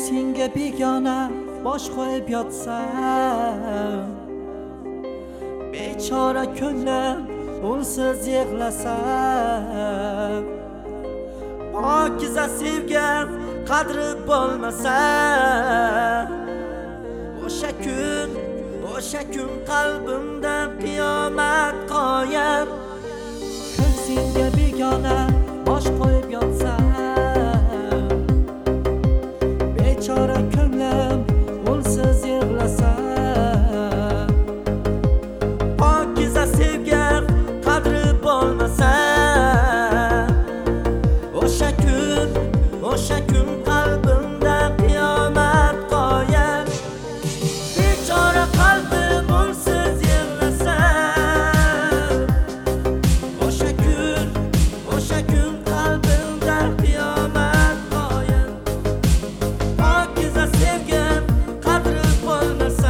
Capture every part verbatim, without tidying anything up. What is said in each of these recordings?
senga begona bosh qo'yib yotsam, bechora ko'nglim unsiz yig'lasam, pokiza sevgim qadri bo'lmasa, o'sha kun, o'sha kun qalbimda qiyomat qoyim. Senga begona bosh qo'yib yotsam, bechora ko'nglim unsiz yig'lasam, pokiza sevgim qadri bo'lmasa, o'sha kun, o'sha kun qalbimda qiyomat qoyim. Bechora qalbim unsiz yig'lasam, o'sha kun, o'sha kun qalbimda qiyomat qoyim. Pokiza sevgim qadri bo'lmasa,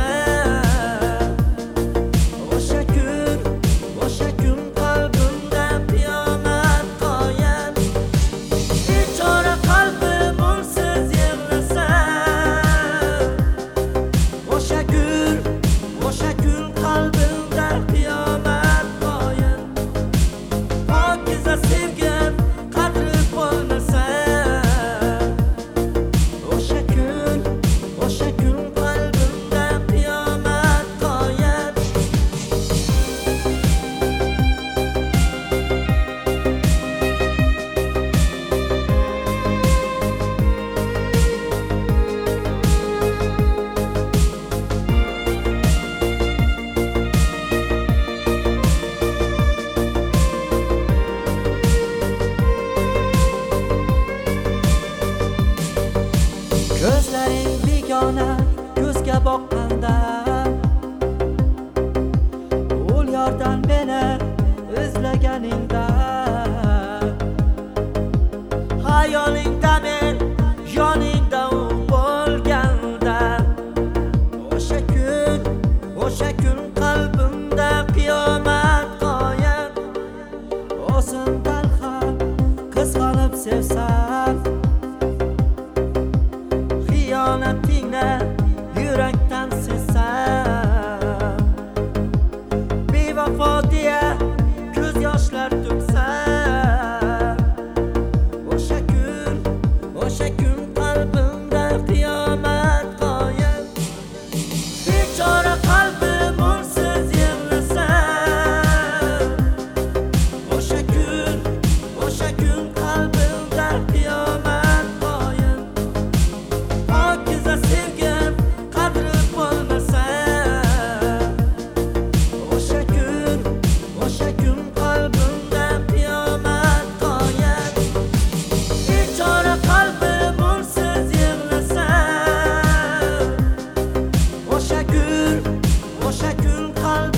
o'sha kun, o'sha kun qalbimda qiyomat qoyim. Bechora qalbim unsiz yig'lasam, o'sha kun, o'sha kun qalbimda qiyomat qoyim. Pokiza sevgim qadri bo'lmasa, o'sha kun, o'sha kun qalbimda qiyomat qoyim. Ko'zlaring begona ko'zga boqqanda, ul yordan meni izlaganingda, xayolingda men, yoningda u bo'lganda, o'sha kun, o'sha kun qalbimda qiyomat qoyim. O'zimdan ham qizg'anib sevsam, xiyonatingni yurakdan sezsam, bevafo deya ko'z yoshlar to'ksam, o'sha kun, o'sha kun qalbimda qiyomat qoyim. Bechora qalbim unsiz yig'lasam, o'sha kun, o'sha kun qalbimda qiyomat qoyim. Pokiza sevgim qadri bo'lmasa, o'sha kun, o'sha kun qalbimda qiyomat qoyim. Bechora qalbim unsiz yig'lasam, o'sha kun, o'sha kun qalbimda